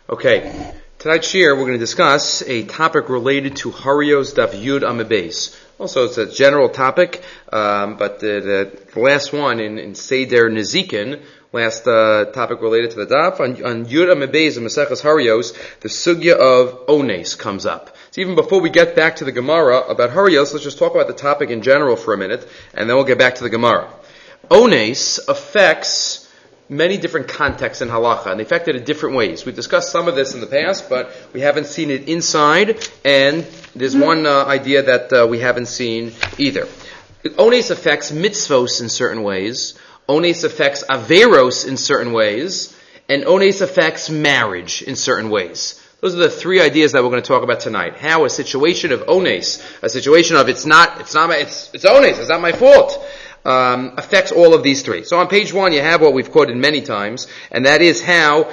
Okay, tonight's shir we're going to discuss a topic related to Harios Daf Yud Amud Beis. Also, it's a general topic, but the last one in Seder Nezikin, last topic related to the Daf, on Yud Amud Beis and Maseches Harios, the sugya of Ones comes up. So even before we get back to the Gemara about Harios, let's just talk about the topic in general for a minute, and then we'll get back to the Gemara. Ones affects many different contexts in halacha, and they affect it in different ways. We've discussed some of this in the past, but we haven't seen it inside, and there's one idea that we haven't seen either. Ones affects mitzvos in certain ways, ones affects averos in certain ways, and ones affects marriage in certain ways. Those are the three ideas that we're going to talk about tonight. How a situation of ones, a situation of it's ones, it's not my fault, affects all of these three. So on page 1 you have what we've quoted many times, and that is how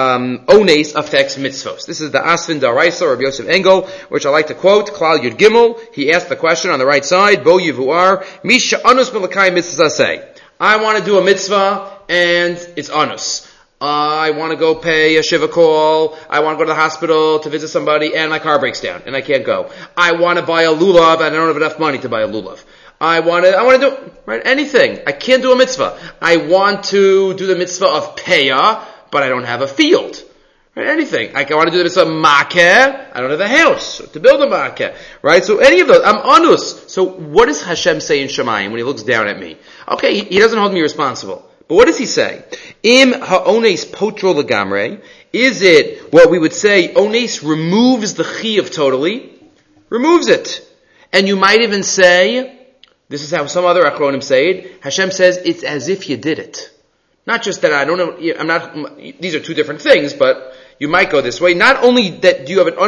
ones affects mitzvos. This is the Asfin Daraisa or Yosef Engel, which I like to quote. Klal Yud Gimel, he asked the question on the right side, Bo Yivuar, Misha Anus Melakai Mitzvah say. I want to do a mitzvah, and it's anus. I want to go pay a shiva call, I want to go to the hospital to visit somebody, and my car breaks down, and I can't go. I want to buy a lulav, and I don't have enough money to buy a lulav. I want to do, right, anything. I can't do a mitzvah. I want to do the mitzvah of peah, but I don't have a field. Right, anything. I want to do the mitzvah of makeh, I don't have a house to build a makeh. Right, so any of those, I'm anus. So what does Hashem say in Shemayim when he looks down at me? Okay, he doesn't hold me responsible. But what does he say? Im ha'ones potro legamre. Is it what we would say, ones removes the chiyuv totally? Removes it. And you might even say, this is how some other achronim say it, Hashem says it's as if you did it. Not just that I don't know, these are two different things, but you might go this way. Not only that you don't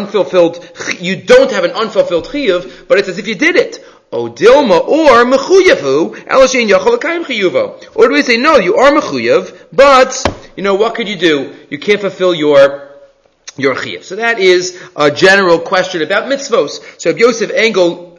have an unfulfilled chiyuv, but it's as if you did it. O dilma or mechuyavu, elashein yachol l'kayim chiyuvo. Or do we say, no, you are mechuyav, but, what could you do? You can't fulfill your chiyuv. So that is a general question about mitzvos. So Yosef Engel,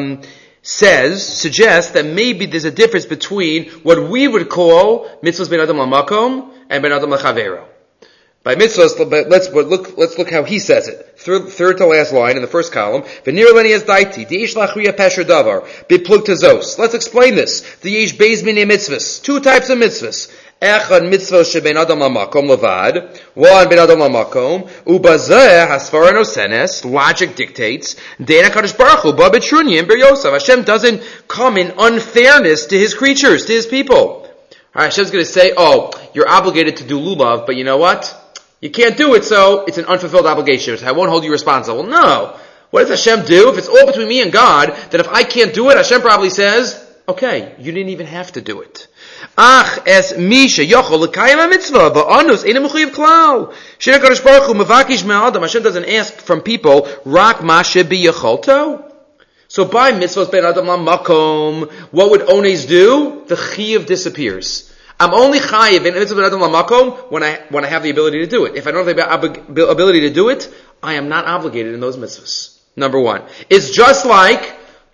suggests that maybe there's a difference between what we would call mitzvahs ben adam lamakom and ben adam lachavero. By mitzvahs, let's look how he says it. Third to last line in the first column. V'nir leni es daiti, di'esh lachriya pesher davar, biplug tazos. Let's explain this. Di'esh beis minei mitzvahs. Two types of mitzvahs. Echad mitzvah sheben adam lamakom levad. One ben adam lamakom. Ubazeh hasfara nosenes. Logic dictates. Deina kadosh baruch hu ba betrunyim ber Yosef. Hashem doesn't come in unfairness to his creatures, to his people. Hashem's going to say, you're obligated to do lulav, but you know what? You can't do it, so it's an unfulfilled obligation. So I won't hold you responsible. No. What does Hashem do? If it's all between me and God, then if I can't do it, Hashem probably says, okay, you didn't even have to do it. Ach es misha yochol l'kayim ha-mitzvah v'anus eina mechuyev klal. Shir HaKadosh Baruch Hu mevakish me'adam. Hashem doesn't ask from people, rak ma she'biyacholto. So by mitzvahs ben adam lamakom, what would ones do? The chiyuv disappears. I'm only chayiv in mitzvah ben adam lamakom when I have the ability to do it. If I don't have the ability to do it, I am not obligated in those mitzvahs. Number one. It's just like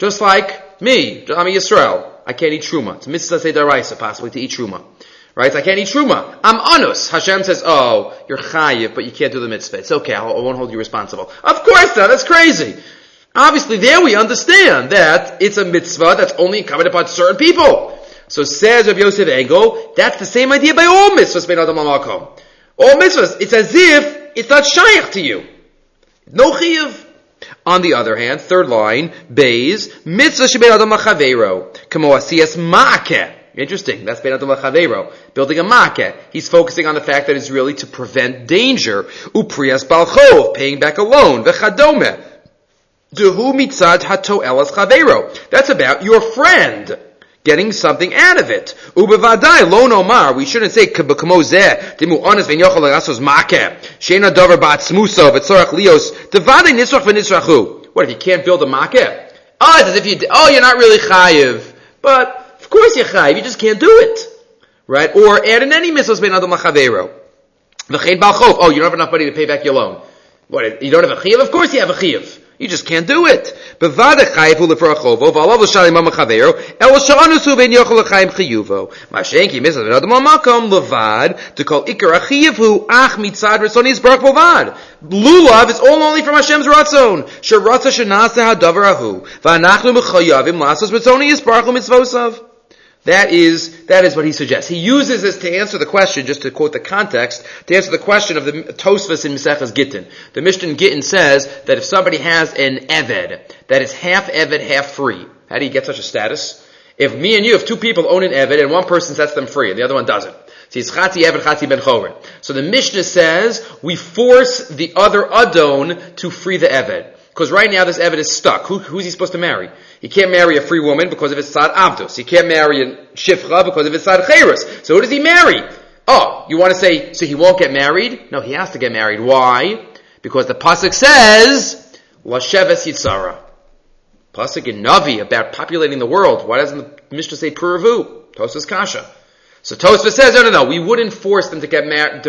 me, I'm a Yisrael. I can't eat truma. It's mitzvah say daraisa, possibly to eat truma. Right? I can't eat truma. I'm anus. Hashem says, you're chayiv, but you can't do the mitzvah. It's okay, I won't hold you responsible. Of course not, that's crazy. Obviously there we understand that it's a mitzvah that's only incumbent upon certain people. So says Rabbi Yosef Engel, that's the same idea by all mitzvahs ben adam lamakom. All mitzvahs, it's as if it's not shaykh to you. No chiyuv. On the other hand, third line, Beis, mitzvah sheben adam lachavero, kamo asiyas ma'akeh. Interesting, that's ben adam lachavero. Building a ma'akeh. He's focusing on the fact that it's really to prevent danger. Upriyas balchov, paying back a loan. V'chadome. Duhu mitzad hato elas chavero. That's about your friend getting something out of it. Ubevadai lo nomar. We shouldn't say k'b'kamo zeh dimu ones v'nyochol l'rasos makeh sheina davar ba'atzmuso v'tzorach lios devadai nisrach v'nisrachu. What if you can't build a makeh? It's as if you're not really chayiv, but of course you're chayiv. You just can't do it, right? Or add in any mitzvahs ben adam lachavero. V'chein balchov. You don't have enough money to pay back your loan. What? You don't have a chiyuv? Of course you have a chiyuv. You just can't do it. To call ikar achiyavu ach mitzad resonis baruch bovad. Lulav is all only from Hashem's ratzon. Sheratza shenaseh hadavar ahu v'anachnu mechayavim lasos resonis baruch mitzvosav. That is what he suggests. He uses this to answer the question, just to quote the context, to answer the question of the Tosfos in Maseches Gittin. The Mishnah in Gittin says that if somebody has an Eved, that is half Eved, half free, how do you get such a status? If two people own an Eved, and one person sets them free, and the other one doesn't. So it's Chati Eved, Chati Ben Chorin. So the Mishnah says, we force the other Adon to free the Eved. Because right now this Eved is stuck. Who's he supposed to marry? He can't marry a free woman because of his tzad avdos. He can't marry a shifcha because of his tzad cheirus. So who does he marry? Oh, you want to say, so he won't get married? No, he has to get married. Why? Because the pasuk says, Lasheves Yitzara. Pasuk in Navi about populating the world. Why doesn't the Mishnah say Puravu? Tosfos Kasha. So Tosfos says, no, we wouldn't force them to get married.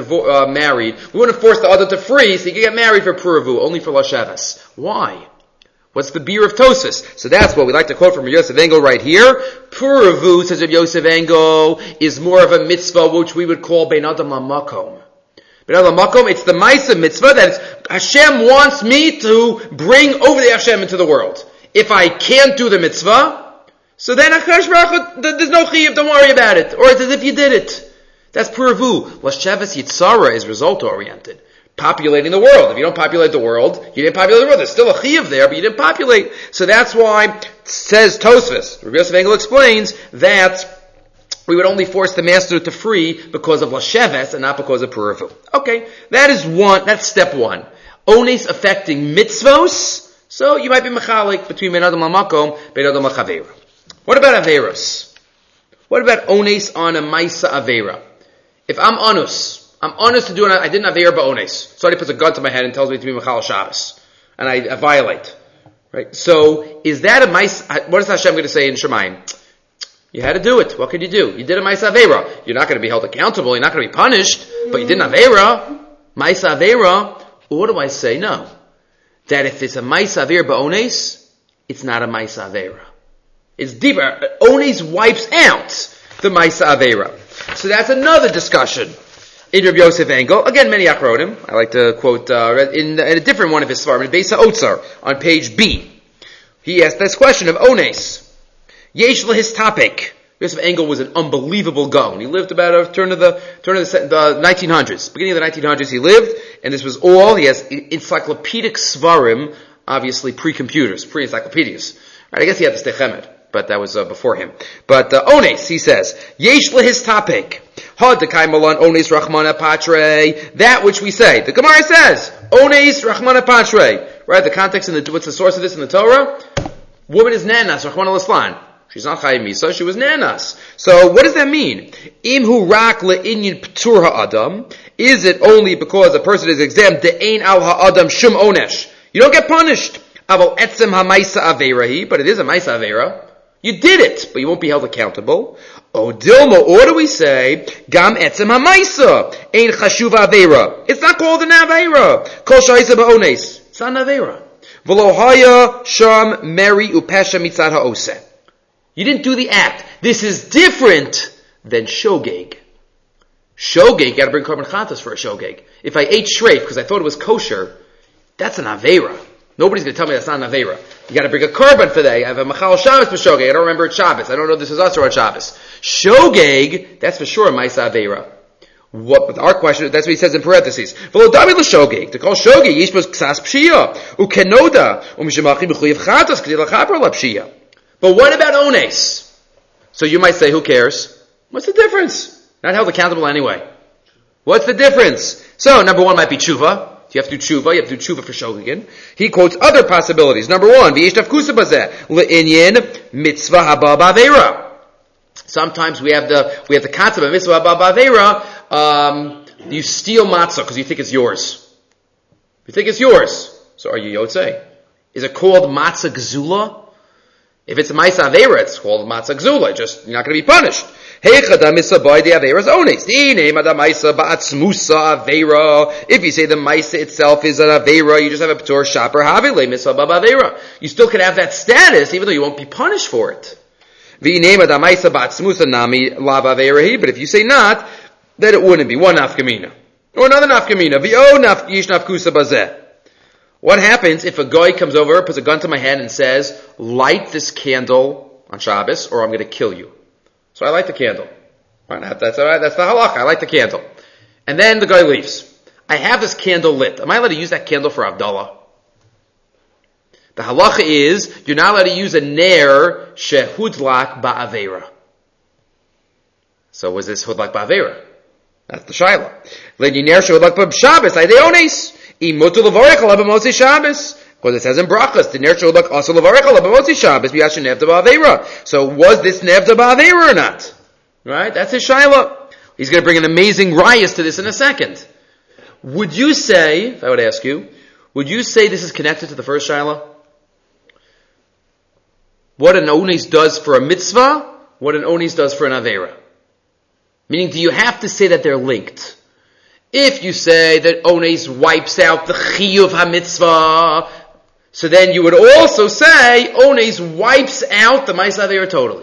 We wouldn't force the other to free, so he could get married for Puravu, only for Lasheves. Why? What's the beer of Tosfos? So that's what we like to quote from Yosef Engel right here. Puravu, says Yosef Engel, is more of a mitzvah which we would call Bein Adam LaMakom. Bein Adam LaMakom, it's the Maisa mitzvah that Hashem wants me to bring over the Hashem into the world. If I can't do the mitzvah, so then there's no chiyuv, don't worry about it. Or it's as if you did it. That's Puravu. Lasheves Yitzara is result-oriented. Populating the world. If you don't populate the world, you didn't populate the world. There's still a chiyuv there, but you didn't populate. So that's why, says Tosfos, Rabbi Yosef Engel explains that we would only force the master to free because of Lasheves and not because of Puravu. Okay, that's step one. Ones affecting mitzvos, so you might be mechalik between Ben Adam LaMakom, Ben Adam LaChavera. What about Averos? What about ones on a Maisa Avera? If I'm honest to do it, I didn't Avera ba'ones. Somebody puts a gun to my head and tells me to be Mechal Shabbos. And I violate. Right? So, is that a Maisa, what is Hashem going to say in Shemayim? You had to do it. What could you do? You did a Maisa Avera. You're not going to be held accountable. You're not going to be punished. But you did an Avera. Maisa Avera. Or what do I say? No. That if it's a Maisa Avera ba'ones, it's not a Maisa Avera. It's deeper. Ones wipes out the Maisa Avera. So that's another discussion in Rabbi Yosef Engel. Again, many Achronim. I like to quote in a different one of his Svarim, in Beis HaOtzar, on page B. He asked this question of Ones. Yesh his topic. Yosef Engel was an unbelievable Gaon. He lived about a turn of the 1900s. Beginning of the 1900s he lived, and this was all. He has encyclopedic Svarim, obviously pre-computers, pre-encyclopedias. Right, I guess he had the Stechemet, but that was before him. But Ones, he says, Yesh his topic. That which we say. The Gemara says, Ones Rachmana Patre. Right, the context what's the source of this in the Torah? Woman is nanas, Rachmana L'Slan. She's not Chayim Misa, she was nanas. So what does that mean? Imhu rak le'inyin p'tur ha'adam. Is it only because a person is exempt de'ein al ha'adam shum onesh? You don't get punished. Aval etzem ha'maisa averahi, but it is a maisa avera. You did it, but you won't be held accountable. O dilma, or do we say, gam etzem ha'maisa, ein chashuva avera. It's not called an avera. Kol sha'isa ba'ones. It's not an avera. V'lo haya sham meri upesha mitzad ha'oseh. You didn't do the act. This is different than shogeg. Shogeg, you gotta bring korban chatas for a shogeg. If I ate shreif because I thought it was kosher, that's an avera. Nobody's going to tell me that's not an avera. You got to bring a korban for that. I have a machal Shabbos b'shogeg. I don't remember it's Shabbos. I don't know if this is us or on Shabbos. Shogeg, that's for sure a ma'isa avera. What our question? That's what he says in parentheses. V'lodami l'shogeg. To call shogeg yishbos ksas pshia ukenoda umishamachi b'chuyev chatas k'di l'chaper l'pshia. But what about ones? So you might say, who cares? What's the difference? Not held accountable anyway. What's the difference? So number one might be tshuva. You have to do tshuva. You have to do tshuva for shogegin. He quotes other possibilities. Number one, v'yeshtaf kusa bazeh le'inyin mitzvah haba b'avera. Sometimes we have the concept of mitzvah haba b'avera. You steal matzah because you think it's yours. You think it's yours. So are you yotzei? Is it called matzah gezula? If it's a Maisa Avera, it's called Matzah Gzula. Just, you're not going to be punished. If you say the Maisa itself is an Avera, you just have a P'tur Shaper Havile Misabab Avera. You still can have that status, even though you won't be punished for it. But if you say not, then it wouldn't be. One nafkamina. Or another nafkamina. What happens if a guy comes over, puts a gun to my head and says, light this candle on Shabbos or I'm going to kill you. So I light the candle. That's all right. That's the halacha. I light the candle. And then the guy leaves. I have this candle lit. Am I allowed to use that candle for Havdalah? The halacha is, you're not allowed to use a ner shehudlak ba'avera. So was this hudlak ba'avera? That's the shaila. Ner shehudlak ba'shabbos, ideones. Imutu levarech ala b'motzi Shabbos. Because it says in brachas, the ner shehudlak also levarech ala b'motzi Shabbos, b'yashin nevda ba'avera. So was this nevda ba'avera or not? Right? That's his shaila. He's going to bring an amazing rayas to this in a second. Would you say, if I would ask you, would you say this is connected to the first shaila? What an ones does for a mitzvah, what an ones does for an avera. Meaning, do you have to say that they're linked? If you say that ones wipes out the chiyuv ha-mitzvah, so then you would also say ones wipes out the ma'aseh avera totally.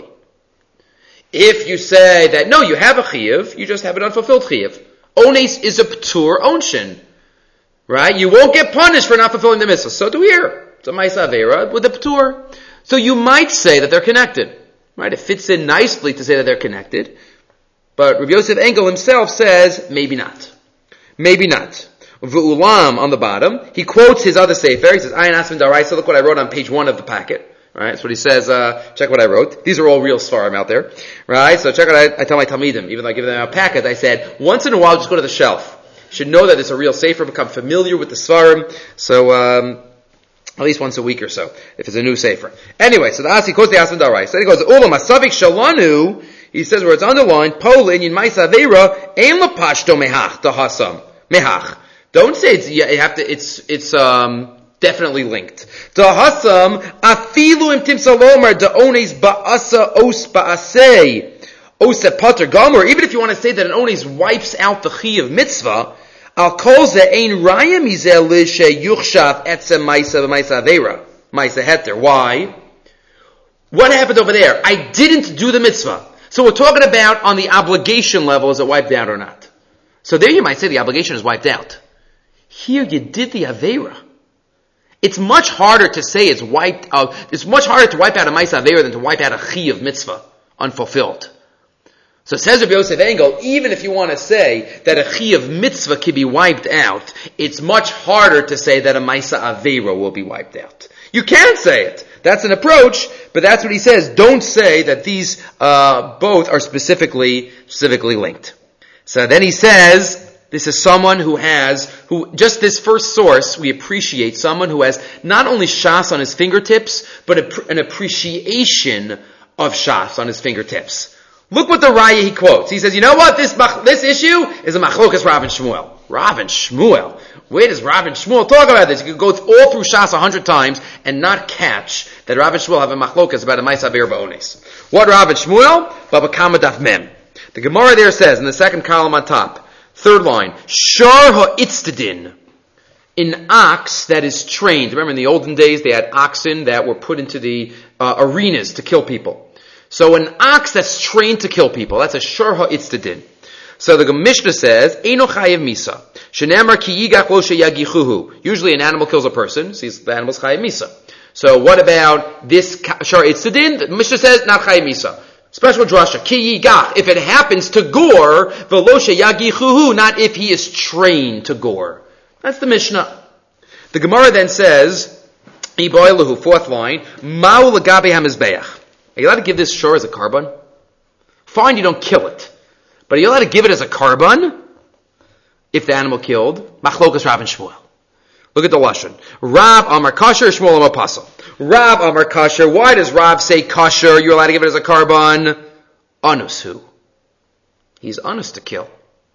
If you say that, no, you have a chiyuv, you just have an unfulfilled chiyuv. Ones is a p'tur onshin. Right? You won't get punished for not fulfilling the mitzvah. So do here. It's a ma'aseh avera with a p'tur. So you might say that they're connected. Right? It fits in nicely to say that they're connected. But Rabbi Yosef Engel himself says, maybe not. Maybe not. V'ulam on the bottom, he quotes his other sefer. He says, Ayin Asmin Daraisa, look what I wrote on page 1 of the packet. Right? That's what he says, check what I wrote. These are all real svarim out there. Right? So check what I tell my Talmidim. Even though I give them a packet, I said, once in a while just go to the shelf. You should know that it's a real sefer, become familiar with the svarim. So, at least once a week or so, if it's a new sefer. Anyway, so he quotes the Asman Darai. So he goes, Ulam Asavik Shalanu, he says where it's underlined, Polin in Maisa Avera, Ein Lapashto Mehach, Tahasam. Mehach. Don't say it's definitely linked. Tahasam, Afilu im Timsalomar, Da'ones Ba'asa Os Ba'asei, Ose Pater Gomer, even if you want to say that an Ones wipes out the Chi of Mitzvah, Al kol ze ein raya mizeh li sheyuchshav etzem ma'isa v'ma'isa avera. Ma'isa heter. Why? What happened over there? I didn't do the mitzvah. So we're talking about on the obligation level, is it wiped out or not? So there you might say the obligation is wiped out. Here you did the avera. It's much harder to say it's wiped out. It's much harder to wipe out a ma'isa avera than to wipe out a chi of mitzvah, unfulfilled. So says Rabbi Yosef Engel, even if you want to say that a chi of mitzvah can be wiped out, it's much harder to say that a ma'isa avera will be wiped out. You can say it. That's an approach, but that's what he says. Don't say that these both are specifically linked. So then he says, this is someone who just this first source, we appreciate someone who has not only Shas on his fingertips, but an appreciation of Shas on his fingertips. Look what the Raya he quotes. He says, you know what? This issue is a machlokas Rav and Shmuel. Rav and Shmuel. Where does Rav and Shmuel talk about this? You can go all through Shas 100 times and not catch that Rav and Shmuel have a machlokas about a ma'aseh avera ba'ones. What Rav and Shmuel? Baba Kama Daf Mem. The Gemara there says, in the second column on top, third line, Shar ha'itzdin. An ox that is trained. Remember in the olden days they had oxen that were put into the arenas to kill people. So an ox that's trained to kill people, that's a shor ha'itzdin. So the Mishnah says, Eino chayev misa. Shenemar ki yigach lo sheyagichuhu. Usually an animal kills a person, sees the animal's chayev misa. So what about this shor ha'itzdin? The Mishnah says, not chayev misa. Special drasha, ki yigach. If it happens to gore, velo sheyagichuhu, not if he is trained to gore. That's the Mishnah. The Gemara then says, Iboilahu, fourth line, Ma'u l'gabe hamizbeach. Are you allowed to give this shor as a carbon? Fine, you don't kill it. But are you allowed to give it as a carbon? If the animal killed, machlokas Rav and Shmuel. Look at the lashon. Rav amar kasher, Shmuel amar pasal. Rav amar kasher. Why does Rav say kasher? You're allowed to give it as a carbon. Anus who? He's anus to kill.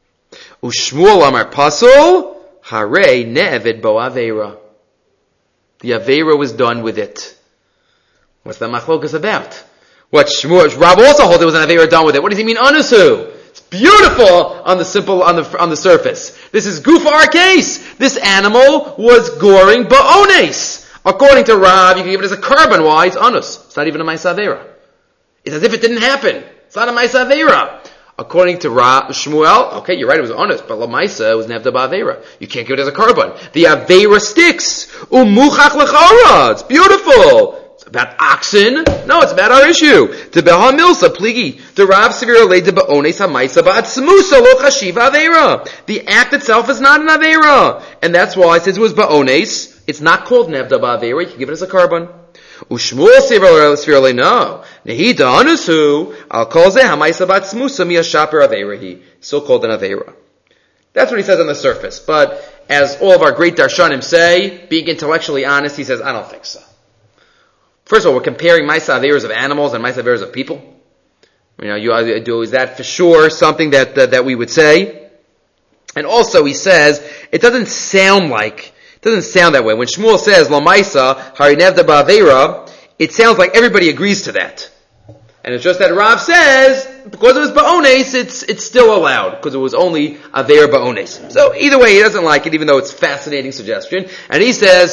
Ushmuel amar pasal. Hare ne'evid bo avera. The avera was done with it. What's that machlokas about? What Rav also holds it was an Aveira done with it. What does he mean, anusu? It's beautiful on the surface. This is goof our case. This animal was goring ba'ones. According to Rav, you can give it as a carbon. Why? It's anus. It's not even a Maisa Aveira. It's as if it didn't happen. It's not a Maisa Aveira. According to Shmuel, okay, you're right, it was honest, but Lamaisa was Nevda Ba'Aveira. You can't give it as a carbon. The Aveira sticks. Umuchach lechara. It's beautiful. It's about oxen. No, it's about our issue. To Beha Milsa, pligi. The Rav Sevira laid to Ba'ones HaMaisa Ba'atzmusa lo chashiva Aveira. The act itself is not an Aveira. And that's why, since it was Ba'ones, it's not called Nevda Ba'Aveira. You can give it as a carbon. Ushmuel Sevira no. Nehida anusu al kol zeh ha'maisa ba'atzmusa miyashaper aveirahi. So called an aveira. That's what he says on the surface. But as all of our great darshanim say, being intellectually honest, he says, I don't think so. First of all, we're comparing maisa aveiras of animals and maisa aveiras of people. Is that for sure something that we would say? And also, he says, it doesn't sound that way. When Shmuel says, Lamaisa, Harinevda Ba'aveira, it sounds like everybody agrees to that. And it's just that Rav says, because it was Ba'ones, it's still allowed, because it was only Aveira Ba'ones. So either way, he doesn't like it, even though it's a fascinating suggestion. And he says,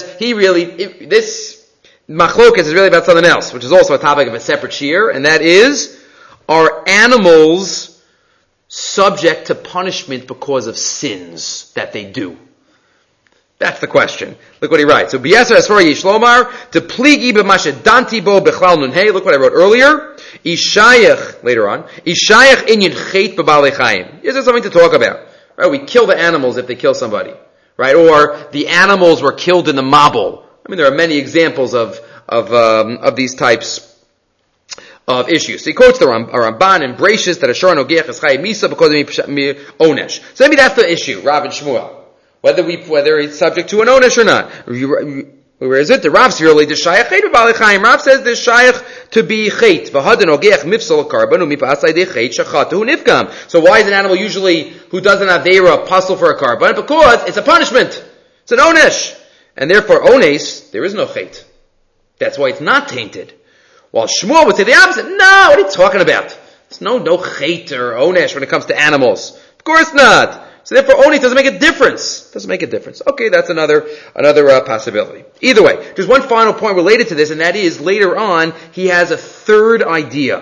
this machlokas is really about something else, which is also a topic of a separate shiur, and that is, are animals subject to punishment because of sins that they do? That's the question. Look what he writes. So, B'yeser Asfar Yishlomar, to pligi b'mashe danti bo b'chlal nun hey. Look what I wrote earlier. Ishayach, later on. Ishayach inyan chet b'balei chayim. Is there something to talk about? Right? We kill the animals if they kill somebody. Right? Or the animals were killed in the mabul. I mean, there are many examples of these types of issues. So he quotes the Ramban and Brachus that Ashar Nogeach is Chayim Misa because of Onesh. So maybe that's the issue, Rav and Shmuel. Whether it's subject to an onesh or not. Where is it? The Rav Svirli, the Shayach Chet b'Balei Chayim. Rav says the Shayach to be Chet. V'hadan ogeach mifsal karban u'mipasai de Chet shachatu nifgam. So why is an animal usually who doesn't have Aveira puzzle for a karban? Because it's a punishment. It's an onesh. And therefore ones, there is no Chet. That's why it's not tainted. While Shmuel would say the opposite. No, what are you talking about? There's no Chet or onesh when it comes to animals. Of course not. So therefore, only doesn't make a difference. Doesn't make a difference. Okay, that's another possibility. Either way, just one final point related to this, and that is later on he has a third idea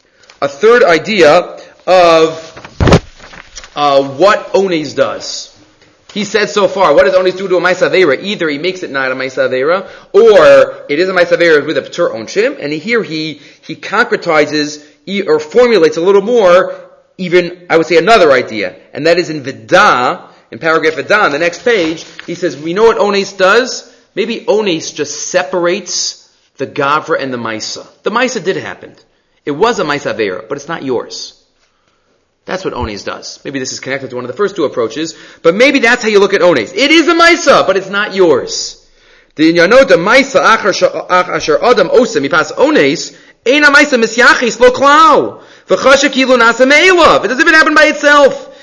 of what ones does. He said so far, what does ones do to a Maisa Aveira? Either he makes it not a Maisa Aveira, or it is a Maisa Aveira with a P'tur Onshim, and here he concretizes or formulates a little more. Even, I would say, another idea, and that is in Vidah, in paragraph Vidah, on the next page, he says, we know what ones does? Maybe ones just separates the Gavra and the Maisa. The Maisa did happen. It was a Maisa Aveira, but it's not yours. That's what ones does. Maybe this is connected to one of the first two approaches, but maybe that's how you look at ones. It is a Maisa, but it's not yours. The Maisa asher Adam osa mipas ones, ein a Maisa misyachis lo klau. It doesn't even happen by itself.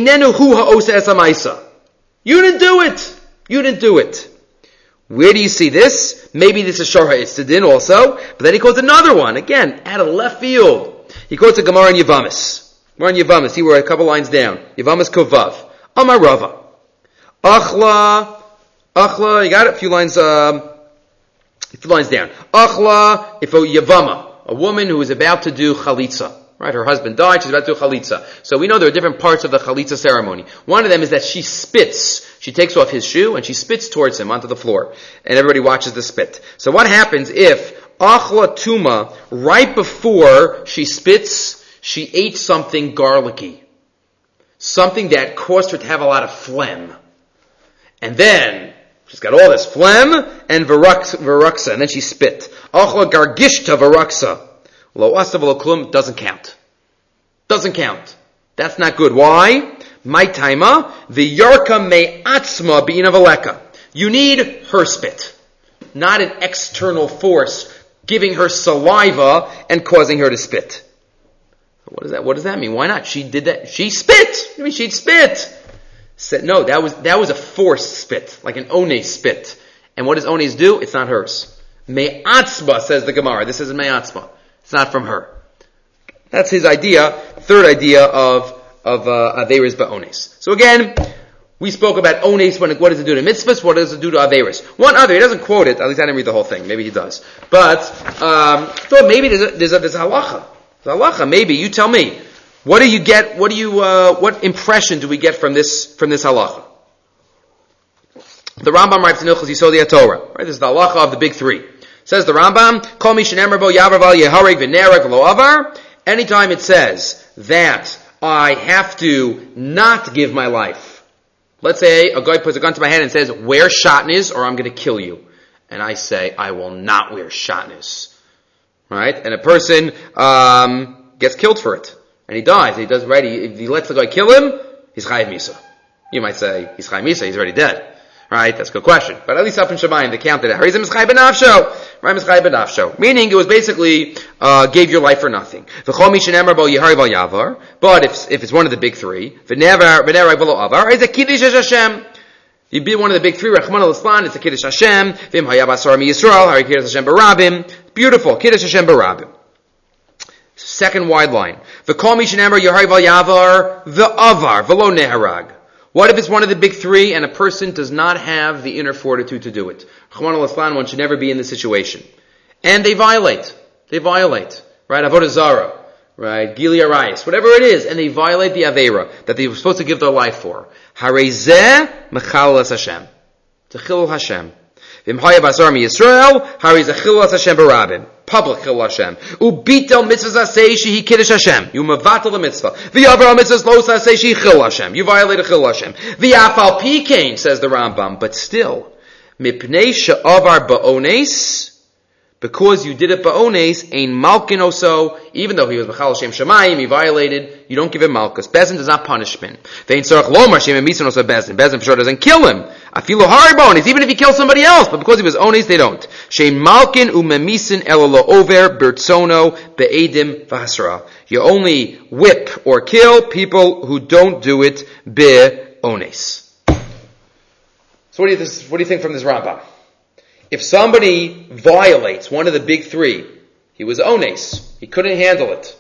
You didn't do it. Where do you see this? Maybe this is Shorha Itzadin also, but then he quotes another one, again, out of left field. He quotes a Gemara in Yavamis. See, we're a couple lines down. Yavamis Kovav. Amar Rava. Achla, you got it? A few lines down. Achla, if a Yavama, a woman who is about to do chalitza. Right, her husband died, she's about to do chalitza. So we know there are different parts of the chalitza ceremony. One of them is that she spits. She takes off his shoe and she spits towards him onto the floor. And everybody watches the spit. So what happens if Achla Tuma, right before she spits, she ate something garlicky? Something that caused her to have a lot of phlegm. And then, she's got all this phlegm and varaksa, and then she spit. Achla Gargishta varaksa. Lo asav lo klum doesn't count. That's not good. Why? My taima the yarka me atzma bein avaleka. You need her spit, not an external force giving her saliva and causing her to spit. What does that mean? Why not? She did that. She spit. I mean, she'd spit. Said no. That was a forced spit, like an ones spit. And what does ones do? It's not hers. Me'atzma, says the Gemara. This isn't Me'atzma. It's not from her. That's his idea, third idea of Averis Ba'ones. So again, we spoke about Ones, what does it do to mitzvahs, what does it do to Averis. One other, he doesn't quote it, at least I didn't read the whole thing, maybe he does. But, thought maybe there's a halacha. There's a halacha, maybe, you tell me. What impression do we get from this halacha? The Rambam writes in Hilchos Yisodei HaTorah, right? This is the halacha of the big three. Says the Rambam, Kol mi shenemar bo yavar val yehareg v'nereg v'lo avar. Anytime it says that I have to not give my life. Let's say a guy puts a gun to my head and says, wear shatnez or I'm going to kill you. And I say, I will not wear shatnez. Right? And a person gets killed for it. And he dies. He does right. If he lets the guy kill him, he's chayiv misa. You might say, he's chayiv misa, he's already dead. Right? That's a good question. But at least up in Shemayim, they counted it. Harizim is chayiv benafsho. Right? Is chayiv benafsho. Meaning, it was basically, gave your life for nothing. V'chol mi shenemar bo yihari val yavar. But if it's one of the big three, v'nereg v'lo avar, is a kiddush Hashem. You'd be one of the big three, Rachmana litzlan, it's a kiddush Hashem. V'im hayab asar mi Yisrael, hari kiddush Hashem barabim. Beautiful. Kiddush Hashem barabim. Second wide line. V'kol mi shenemar yihari val yavar, v'avar, v'lo neharag. What if it's one of the big three and a person does not have the inner fortitude to do it? Rachmana litzlan, one should never be in this situation. And they violate. Right? Avodah Zarah. Right? Gili Arayis. Whatever it is. And they violate the Aveira that they were supposed to give their life for. Harezeh mechalas Hashem. It's a chilul Hashem. V'imhaya basar mi Yisrael, harezeh chilul Hashem barabim. Public chilul Hashem. Ubitel mitzvahs asay shehi kiddush Hashem. You mavatal the mitzvah. V'yavar mitzvahs lo asay shehi chilul Hashem. You violate a chilul Hashem. V'yafal pikein, says the Rambam. But still, mipnei she'avar ba'ones, because you did it ba'ones, ein malkin oso, even though he was mechal shem shemayim, he violated, you don't give him malchus. Bezin does not punishment. Ve'in tzarach lomar shem emitzon oso bezin. Bezin for sure doesn't kill him. Afilu hari ba'ones, even if he kills somebody else, but because he was ones, they don't. Shein malkin umemisin elo lo over bertsono be'edim v'hasra. You only whip or kill people who don't do it be'ones. So what do you think from this Rambam? If somebody violates one of the big three, he was ones. He couldn't handle it.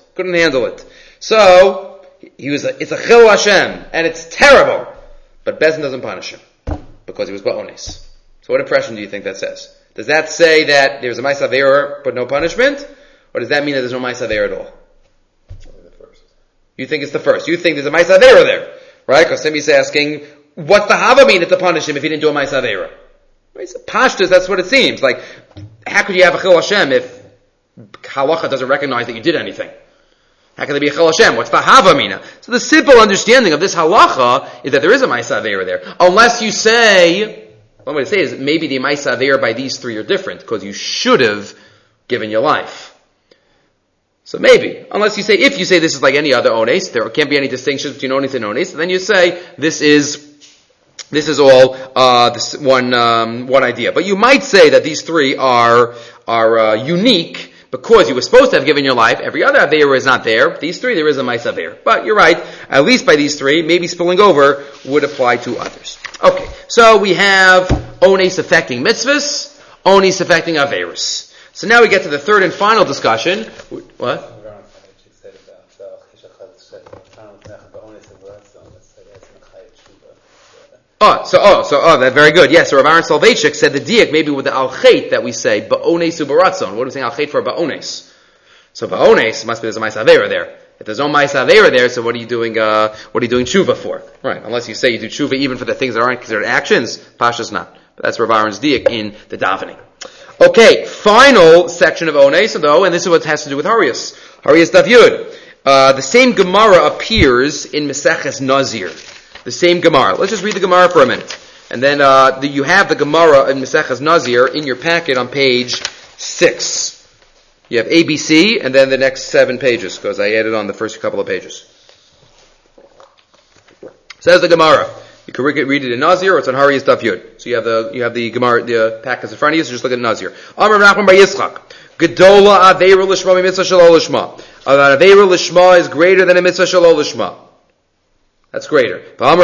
So, it's a chilul Hashem, and it's terrible. But Bezin doesn't punish him, because he was ones. So what impression do you think that says? Does that say that there's a ma'aseh aveira, but no punishment? Or does that mean that there's no ma'aseh aveira at all? Only the first. You think it's the first. You think there's a ma'aseh aveira there. Right? Because somebody's asking, what's the hava mean to punish him if he didn't do a ma'aseh aveira? Right? So pashtus, that's what it seems. Like, how could you have a chilul Hashem if halacha doesn't recognize that you did anything? How can there be a chilul Hashem? What's the hava mina? So the simple understanding of this halacha is that there is a ma'aseh aveira there. Unless you say, what I'm going to say is maybe the ma'aseh aveira by these three are different, because you should have given your life. So maybe, unless you say, if you say this is like any other ones, there can't be any distinctions between ones and ones, then you say this is all this one idea. But you might say that these three are unique because you were supposed to have given your life. Every other aveira is not there. These three, there is a ma'aseh aveira. But you're right. At least by these three, maybe spilling over would apply to others. Okay, so we have ones affecting mitzvahs, ones affecting aveiros. So now we get to the third and final discussion. What? That's very good. Yes, so Rav Aaron Soloveitchik said the diak maybe with the al-chait that we say, ba'ones ubaratzon. What are we saying al-chait for ba'ones? So ba'ones must be there's a ma'aseh aveira there. If there's no ma'aseh aveira there, so what are you doing tshuva for? Right, unless you say you do tshuva even for the things that aren't considered actions, pasha's not. But that's Rav Aaron's diak in the davening. Okay, final section of ones though, and this is what has to do with Harius. Harius Daf Yud. The same Gemara appears in Maseches Nazir. The same Gemara. Let's just read the Gemara for a minute. And then you have the Gemara in Maseches Nazir in your packet on page 6. You have ABC and then the next 7 pages, because I added on the first couple of pages. Says the Gemara. You can read it in Nazir or it's on Harius Daf Yud. So you have the Gemara, the packets in front of you, so just look at Nazir. Amar Nachman bar Yitzchak. Gedola aveira l'shma mitzvah shelo l'shma. An aveira l'shma is greater than a mitzvah shelo l'shma. That's greater. What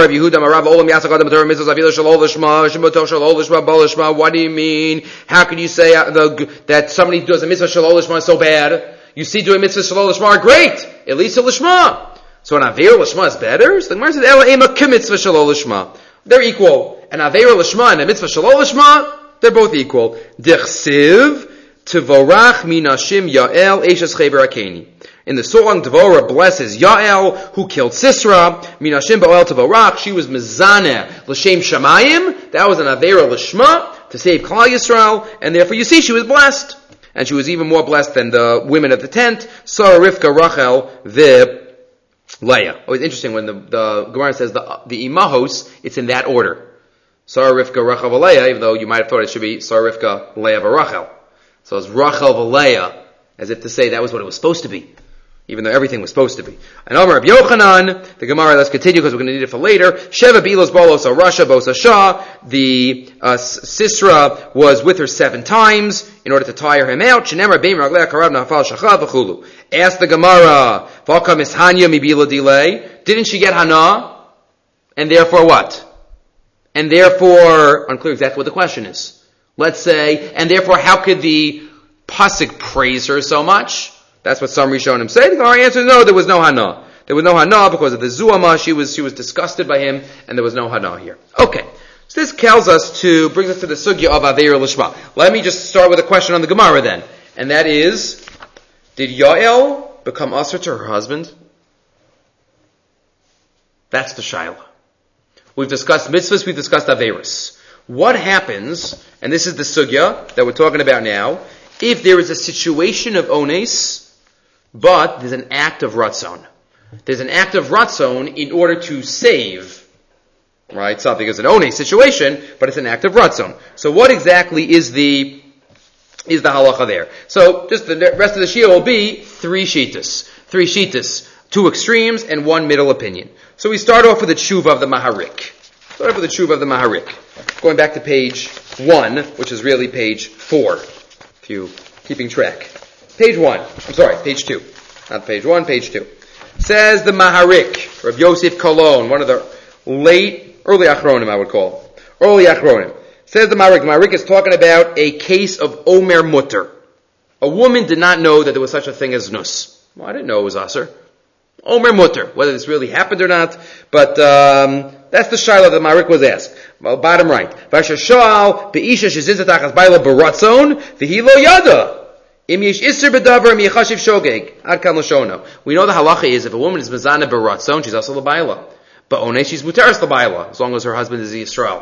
do you mean? How can you say that somebody does a mitzvah shalol lishma so bad? You see doing mitzvah shalol lishma are great. At least a lishma. So an aveira lishma is better? So the Gemara says, Ela ema k'mitzvah shalol lishma. They're equal. An aveira lishma and a mitzvah shalol lishma, they're both equal. Dichsiv Tvorach minashim Yael eshes cheber akeni. In the song, Dvorah blesses Yael, who killed Sisera. Minashim ba'oel Tvorach. She was mezaneh l'shem shamayim. That was an aveira l'shma to save Klal Yisrael, and therefore you see she was blessed, and she was even more blessed than the women of the tent. Sarah, Rivka, Rachel, Leah. Always interesting when the Gemara says the imahos, it's in that order. Sarah, Rivka, Rachel, Leah, even though you might have thought it should be Sarah, Rivka, Leah, Rachel. So it's Rachel V'Leah, as if to say that was what it was supposed to be, even though everything was supposed to be. And Omer Rabbi Yochanan, the Gemara, let's continue because we're going to need it for later. Sheva Bilos Bolos Rasha Bosa Shah. The Sisera was with her 7 times in order to tire him out. Shenemar Beim Raglea Karav Nafal Shacha V'Chulu. Ask the Gemara, V'Alka Mishanya Mibila Delay. Didn't she get Hana? And therefore what? And therefore, unclear exactly what the question is. Let's say, and therefore, how could the pasuk praise her so much? That's what some Rishonim say. The answer is no, there was no Hana. There was no Hana because of the Zuama. She was disgusted by him, and there was no Hana here. Okay. So this brings us to the sugya of Aveira Lishma. Let me just start with a question on the Gemara then. And that is, did Yael become usher to her husband? That's the Shaila. We've discussed mitzvahs, we've discussed Aveiros. What happens, and this is the sugya that we're talking about now, if there is a situation of ones, but there's an act of ratzon. There's an act of ratzon in order to save, right? Something is an ones situation, but it's an act of ratzon. So what exactly is the halacha there? So just the rest of the shia will be 3 shitas. 2 extremes and 1 middle opinion. So we start off with the tshuva of the Maharik. Going back to page 1, which is really page 4, if you're keeping track. Page 2. Not page 1, page 2. Says the Maharik, Rav Yosef Kolon, one of the early Achronim, I would call. Early Achronim. Says the Maharik is talking about a case of Omer Mutter. A woman did not know that there was such a thing as Nus. Well, I didn't know it was Aser. Omer Mutter, whether this really happened or not, but that's the shaila that Maharik was asked. Well, bottom right. V'ashashal be'isha shezizatachas baila baratzon v'hilo yada. Im yesh iser bedavar im yechashiv shogeg. Ad kan l'shono. We know the halacha is if a woman is mezana baratzon, she's also l'baila. But only she's muteris l'baila, as long as her husband is Yisrael.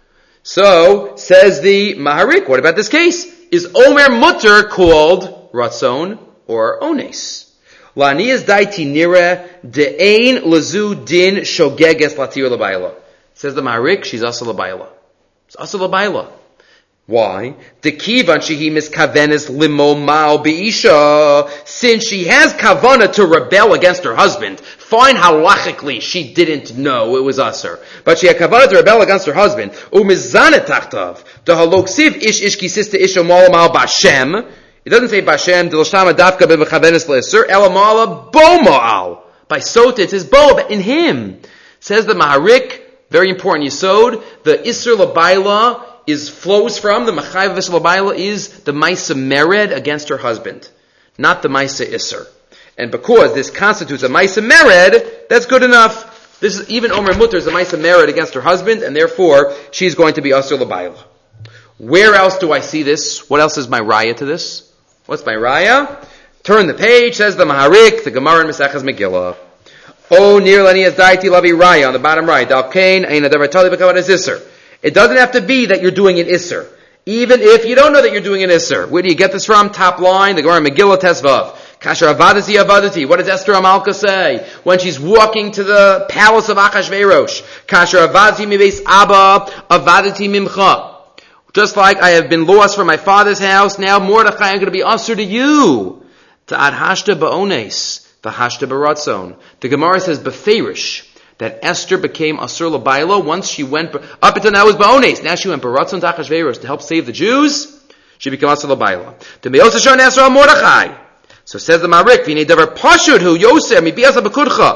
So, says the Maharik, what about this case? Is Omer Mutter called ratzon or ones? La'niyas daiti nira de'ein lazu din shogeges latir l'baila. Says the Maharik, she's asa l'baila. It's asa l'baila. Why? Dekivan shehi miskavenes limo ma'al be'isha. Since she has kavana to rebel against her husband, fine halachically she didn't know it was aser. But she had kavana to rebel against her husband. Umizanet tachtav. Dehaloksiv ish kisista isha ma'al b'ashem. It doesn't say Bashem, Dilshama Dafka Bechavenis Leser, Elamala Boma'al. By Sota, it says Bo, in him. Says the Maharik, very important Yesod, the Isser Labaila flows from, the Machayev Isser Labaila is the Maisa Mered against her husband, not the Maisa Isser. And because this constitutes a Maisa Mered, that's good enough. This is, even Omer Mutter is a Maisa Mered against her husband, and therefore, she's going to be Isser Labaila. Where else do I see this? What else is my raya to this? What's my raya? Turn the page, says the Maharik, the Gemara in Mesechus Megillah. Oh, near Lanias Daiti Lavi Raya, on the bottom right. Dalkain, Aina Devatali Bekavan is Isser. It doesn't have to be that you're doing an Isser. Even if you don't know that you're doing an Isser. Where do you get this from? Top line, the Gemara Megillah Tesvav. Kasher Avadati Avadati. What does Esther Amalka say? When she's walking to the palace of Achashverosh. Kasher Avadati Mives Abba, Avadati Mimcha. Just like I have been lost from my father's house, now Mordechai, I'm going to be usher to you. To adhashta ba'ones, v'hashta baratzon. The Gemara says beferish that Esther became asur l'baila once she went up until now it was ba'ones. Now she went baratzon to Achashverosh to help save the Jews. She became asur l'baila. To me'osashon Esther al Mordechai. So says the Marik, v'nei davar pashud hu Yosef mibiasa b'kudcha.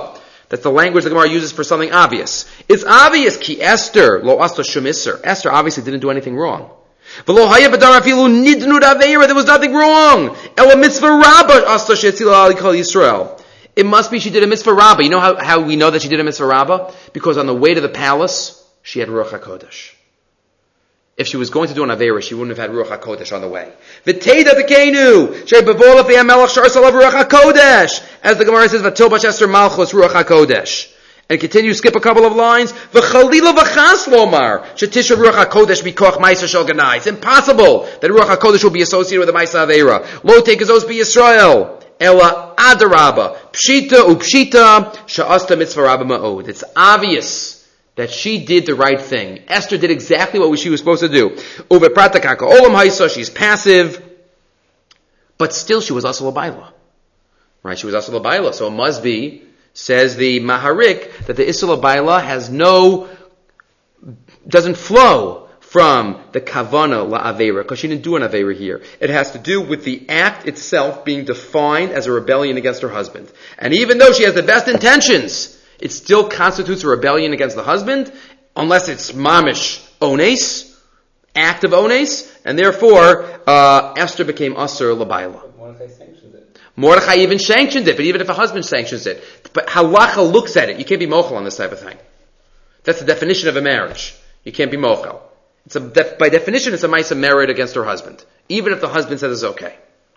That's the language the Gemara uses for something obvious. It's obvious. Ki Esther lo asta shum iser. Esther obviously didn't do anything wrong. V'lo haya b'dar afilu nidnu d'avera. There was nothing wrong. Ela mitzvah rabba asta shetzila ali kol Yisrael. It must be she did a mitzvah rabbah. You know how we know that she did a mitzvah rabbah? Because on the way to the palace, she had Ruach HaKodesh. If she was going to do an Aveira, she wouldn't have had Ruach HaKodesh on the way. V'teida v'keinu, shei b'vola f'yam melech shar salav Ruach HaKodesh. As the Gemara says, v'til bash Esther malchus Ruach HaKodesh. And continue, skip a couple of lines. V'chalila v'chas lomar, shetisha Ruach HaKodesh b'koch ma'isa shel ganai. It's impossible that Ruach HaKodesh will be associated with the ma'isa Aveira. Lo tekezos b'Yisrael. Ela adaraba, pshita upshita, sha'asta mitzvah rabba ma'od. It's obvious that she did the right thing. Esther did exactly what she was supposed to do. Uve pratakaka olam haisa, she's passive, but still she was also labaila. Right? She was also labaila. So it must be, says the Maharik, that the Issa labaila doesn't flow from the kavana la'avera, because she didn't do an avera here. It has to do with the act itself being defined as a rebellion against her husband. And even though she has the best intentions, it still constitutes a rebellion against the husband, unless it's mamish ones, act of ones, and therefore Esther became asur labaila. Mordechai sanctioned it. Mordechai even sanctioned it, but even if a husband sanctions it, but halacha looks at it, you can't be mochel on this type of thing. That's the definition of a marriage. You can't be mochel. By definition, it's a ma'isa merit against her husband, even if the husband says it's okay.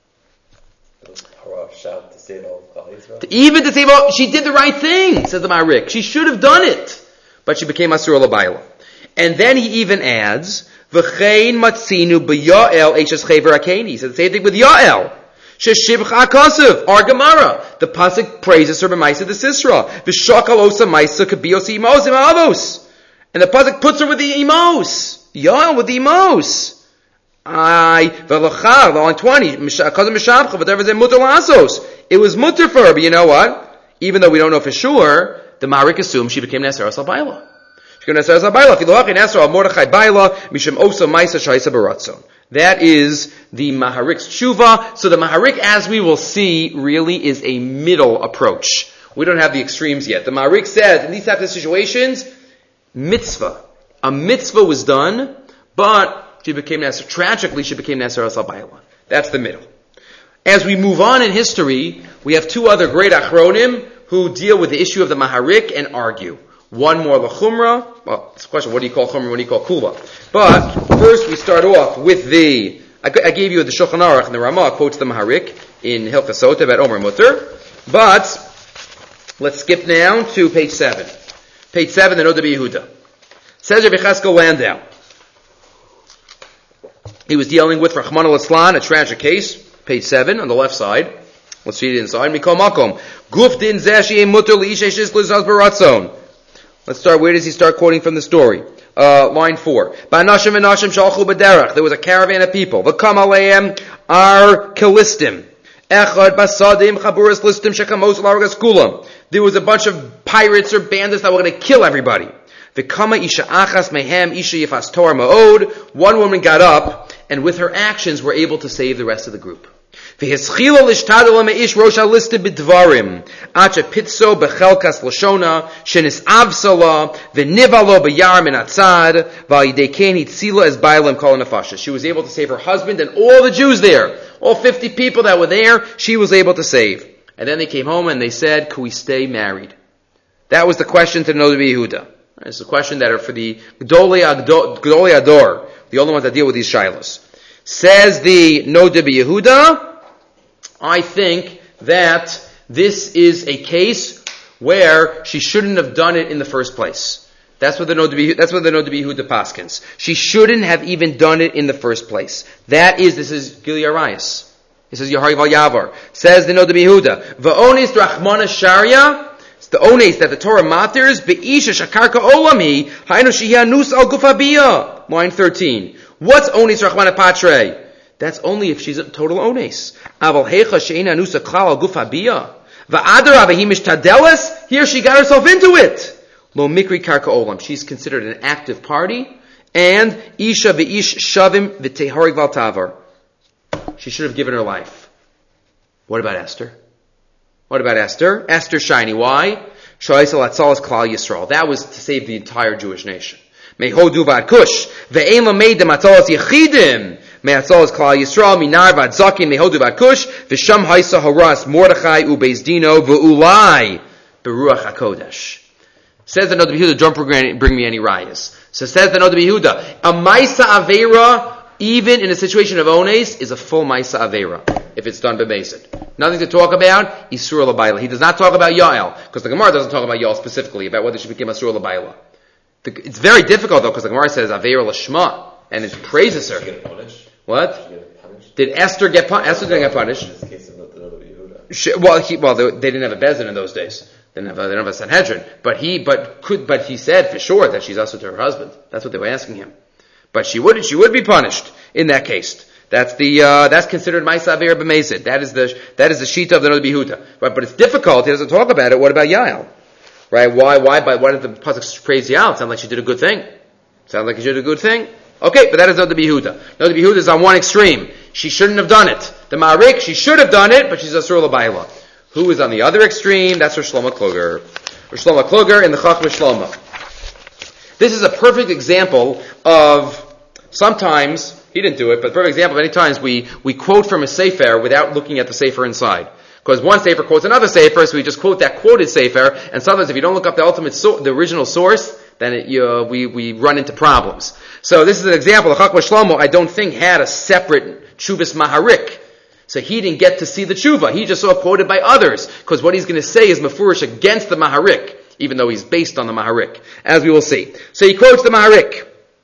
Even to save all, she did the right thing, says the Ma'arik. She should have done it, but she became asur labaila. And then he even adds, "V'chein matzinu b'Yael eishes chever akeni." He said the same thing with Yael. Sheshivcha akasav, our Gemara. The pasuk praises her b'maisa de Sisra. V'shakal osa maisa kabiyos imos imavos. And the pasuk puts her with the imos. Yael with the imos. V'lachar, line 20, cousin Mishabcha, whatever is mutter lasos. It was mutter for her, but you know what? Even though we don't know for sure, the Marik assumes she became Neser Baila. She became Neser Baila. Filohach Neser Mordechai Baila, Misham Osa Maisa Shaisa Baratzon. That is the Maharik's tshuva. So the Maharik, as we will see, really is a middle approach. We don't have the extremes yet. The Maharik said, in these types of situations, mitzvah. A mitzvah was done, but she became Neser. Tragically, she became Neser Baila. That's the middle. As we move on in history, we have two other great achronim who deal with the issue of the Maharik and argue. One more l'chumra. Well, it's a question, what do you call chumra, what do you call kula? But first we start off with I gave you the Shulchan Aruch, and the Ramah quotes the Maharik in Hilchos Sota about Omer Mutter. But let's skip now to page 7. Page 7, the Noda B'Yehuda. Says Rabbi Cheskel Landau. He was dealing with Rachmana litzlan, a tragic case. Page 7 on the left side. Let's read it inside. Mikol makom. Guf din zeh she'eh muter li'isha she'is l'zaz baratzon. Let's start. Where does he start quoting from the story? Line 4. Ba'nashim v'nashim shalchu b'derech. There was a caravan of people. V'kam aleim ar kilistim. Echad basadim chaburas listim shekamos l'aragas kulam. There was a bunch of pirates or bandits that were going to kill everybody. V'kama isha achas mehem isha yifas tor ma'od. One woman got up and with her actions were able to save the rest of the group. V'hischila lishtadel me'ish rosha listed b'dvarim. Acha pitso b'chelkas lashona, shenis avsala, v'nivalo b'yar min atzad, v'ayideken hitzila as bailam kol nefasha. She was able to save her husband and all the Jews there. All 50 people that were there, she was able to save. And then they came home and they said, could we stay married? That was the question to the Noda B'Yehuda. It's a question that are for the Gdolei Ador, the only ones that deal with these shilos. Says the Noda B'Yehuda, I think that this is a case where she shouldn't have done it in the first place. That's what the Noda B'Yehuda paskins. She shouldn't have even done it in the first place. This is Gili Arayas. This is Yehari Val Yavar. Says the Noda B'Yehuda, V'onis drachmana sharia. It's the ones that the Torah matters. Be'isha shakarka olami hainu shehianus al gufabiya. Line 13. What's ones drachmana patre? That's only if she's a total ones. Aval hecha she'ina anusa klal al gufabiya. Va'adara v'himish tadeles. Here she got herself into it. Lo mikri karka olam. She's considered an active party. And isha v'ish shavim v'teharig val tavar. She should have given her life. What about Esther? Esther's shiny. Why? Shoisel Atzalas Klal Yisrael. That was to save the entire Jewish nation. Mehodu Vad Kush. Ve'en Lamedim Atzalas Yechidim. Me'atzalas Klal Yisrael. Minar Vad Zakim. Mehodu Vad Kush. V'sham Haisa Haras Mordechai Ubeis Dino. V'ulai. Beruach HaKodesh. Says the Noda B'Yehuda, don't bring me any rayas. So says the Noda B'Yehuda, a Maisa Aveira, even in a situation of Ones, is a full Maisa Aveira, if it's done b'Mesid. Nothing to talk about, Isur L'Bayla. He does not talk about Yael, because the Gemara doesn't talk about Yael specifically, about whether she became Isur L'Bayla. It's very difficult though, because the Gemara says Aveira L'Shma, and it praises her. Did she get punished? What? Did she get punished? Did Esther get punished? Esther didn't get punished. In this case of the Noda B'Yehuda. They didn't have a Bezdin in those days. They don't have a Sanhedrin. But he said for sure that she's also to her husband. That's what they were asking him. But she would be punished in that case. That's considered Maisa Aveira B'Mesid. That is the Shita of the Noda B'Yehuda. But it's difficult. He doesn't talk about it. What about Yael? Right? Why did the pasuk praise Yael? It sounds like she did a good thing. Okay, but that is Noda B'Yehuda. Noda B'Yehuda is on one extreme. She shouldn't have done it. The Ma'arik, she should have done it, but she's Asur L'Bayla. Who is on the other extreme? That's Rosh Shlomo Kluger. Rosh Shlomo Kluger in the Chachma Shlomo. This is a perfect example of, sometimes, he didn't do it, but perfect example of many times we quote from a sefer without looking at the sefer inside. Because one sefer quotes another sefer, so we just quote that quoted sefer, and sometimes if you don't look up the original source, then we run into problems. So this is an example. The Chachma Shlomo, I don't think, had a separate Chuvas Maharik. So he didn't get to see the tshuva. He just saw it quoted by others. Because what he's going to say is mafurish against the Maharik, even though he's based on the Maharik, as we will see. So he quotes the Maharik.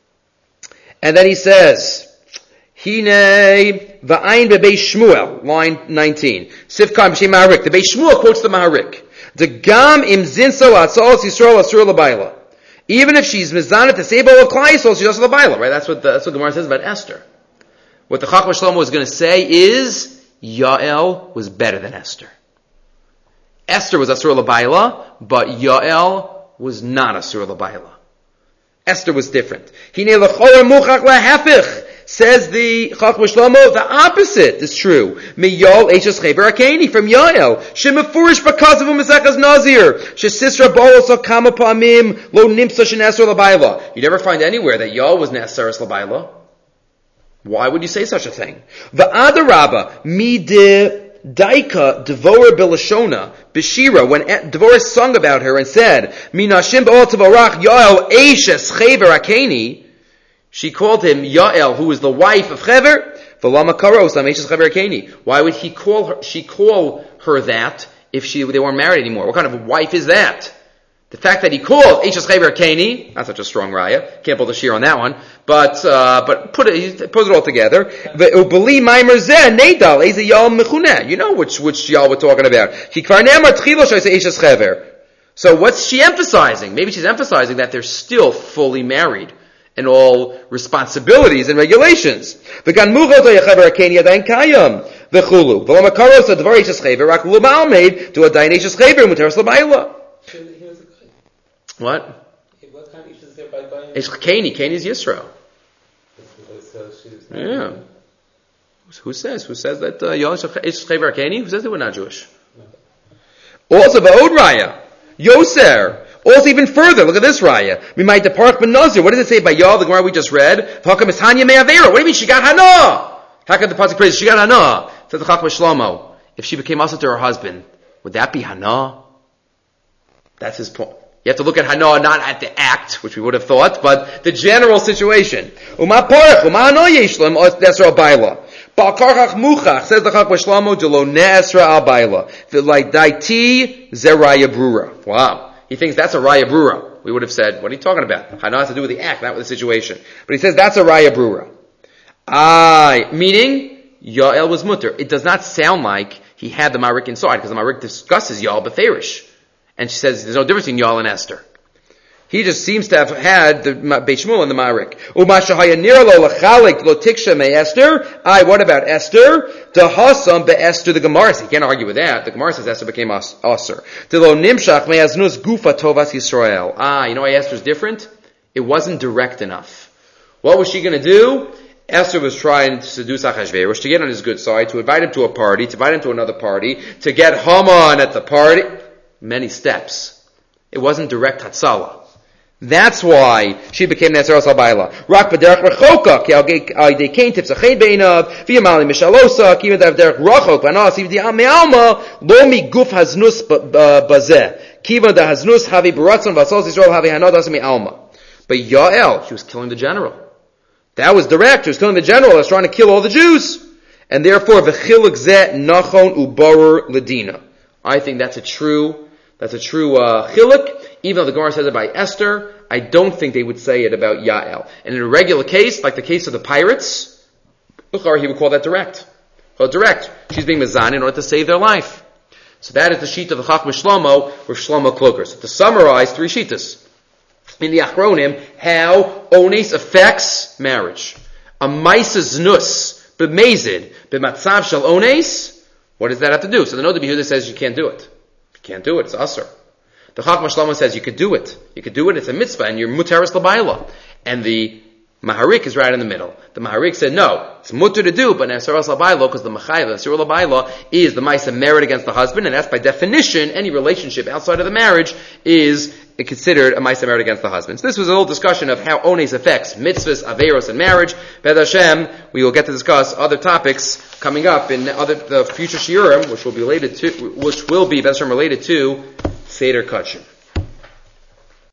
And then he says, Hine va'ayin be'Beis Shmuel, line 19. Sifkar b'shem Maharik. The Beis Shmuel quotes the Maharik. The gam im zinso atzalos Yisrael asur l'bayla. Even if she's mizanet to sebo of Klal Yisrael, she's also l'bayla. Right? That's what Gemara says about Esther. What the Chachma Shlomo is going to say is, Yael was better than Esther. Esther was Asur L'Bayla, but Yael was not Asur L'Bayla. Esther was different. Hine l'chol muchach lahafich. Says the Chachma Shlomo, the opposite is true. Miyol eishes chever akeni, from Yael. Shemefurish b'kazavu mesechas nazir. Shesisra bolos kama pamim lo nimsa shenesar L'Bayla. You never find anywhere that Yael was Nesaris L'Bayla. Why would you say such a thing? V'adarabba, mi de daika devora belashona b'shira, when Devorah sung about her and said, mi nashim b'ol tevorach Yael eishes chever akeni, she called him Yael, who is the wife of Chever, v'lama karos am eishes chever akeni. Why would she call her that if they weren't married anymore? What kind of a wife is that? The fact that he called Eishes Chever Keni, not such a strong raya, can't pull the shear on that one, but put it all together. You know which Yal we're talking about. So what's she emphasizing? Maybe she's emphasizing that they're still fully married in all responsibilities and regulations. What? What kind of Ish is there by going? It's Kani. Kani is Yisro. Yeah. Who says that Ish Chever Kani? Who says that we're not Jewish? Also, Va'od Raya. Yoser. Also, even further, look at this Raya. We might depart Ben Nazir. What does it say by Yal, the Gemara we just read? Hakam is Hanya Me'avera. What do you mean she got Hana? How can the pasuk praise she got Hana? Says the Chachma Shlomo. If she became also to her husband, would that be Hana? That's his point. You have to look at Hana, not at the act, which we would have thought, but the general situation. Uma parach, uma hano yeshlam, nesra al-bayla. Ba'karchach muchach, says the Chachma Shlomo, de lo nesra al-bayla. V'lai daiti zeraya brura. Wow. He thinks that's a raya brura. We would have said, what are you talking about? Hana has to do with the act, not with the situation. But he says that's a raya brura. Meaning, Yael was mutter. It does not sound like he had the Marik inside, because the Marik discusses Yael b'ferish. And she says there's no difference in Yael and Esther. He just seems to have had the Beis Shmuel and the Marik. What about Esther? The Hasam be'Esther the Gemara. You can't argue with that. The Gemara says Esther became Aser. You know why Esther's different? It wasn't direct enough. What was she going to do? Esther was trying to seduce Achashverosh, to get on his good side, to invite him to a party, to invite him to another party, to get Haman at the party. Many steps. It wasn't direct Hatzala. That's why she became Neseros Habayla. Rak b'derech rechoka, ki al yedei kain tipsached beinav, v'yamali mishalosa, ki v'dav derech rachok, v'anas, v'di me'alma, lo mi guf haznus bazeh, ki v'da haznus havi b'ratzon, v'asol Yisrael havi hanodas me'alma. But Yael, she was killing the general. That was direct. She was killing the general that was trying to kill all the Jews. And therefore, v'chiluk zeh nachon u'barer ledina. I think that's a true chiluk. Even though the Gemara says it by Esther, I don't think they would say it about Yael. And in a regular case, like the case of the pirates, he would call that direct. Well, direct. She's being mezan in order to save their life. So that is the sheet of the Chachma Shlomo with Shlomo Kluger. So to summarize, 3 shitas. In the Achronim, how ones affects marriage. A maisa znus, b'mezid, b'matzav shel ones, what does that have to do? So the Noda B'Yehuda says you can't do it. You can't do it, it's asur. The Chachma Shlomo says you could do it. You could do it, it's a mitzvah, and you're muteris l'bayla. And the Maharik is right in the middle. The Maharik said, no, it's mutter to do, but neseros l'bayla, because the Machayev, the Neseros l'bayla, is the maisa merit against the husband, and that's by definition, any relationship outside of the marriage is considered a maisa merit against the husband. So this was a little discussion of how ones affects mitzvahs, averos, and marriage. B'ez Hashem, we will get to discuss other topics coming up in the future shiurim, which will be B'ez Hashem related to Seder Kachim.